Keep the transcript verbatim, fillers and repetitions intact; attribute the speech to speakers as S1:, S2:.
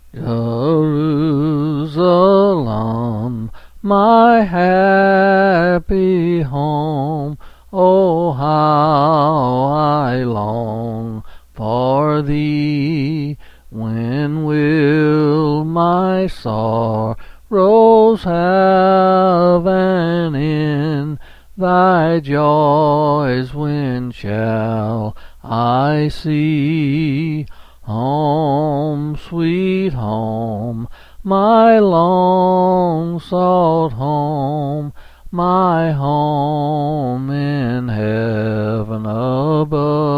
S1: Jerusalem, my happy home, oh, how I long for thee. When will my sorrows have an end? Thy joys when shall I see? Home, sweet home, my long sought home, my home in heaven above.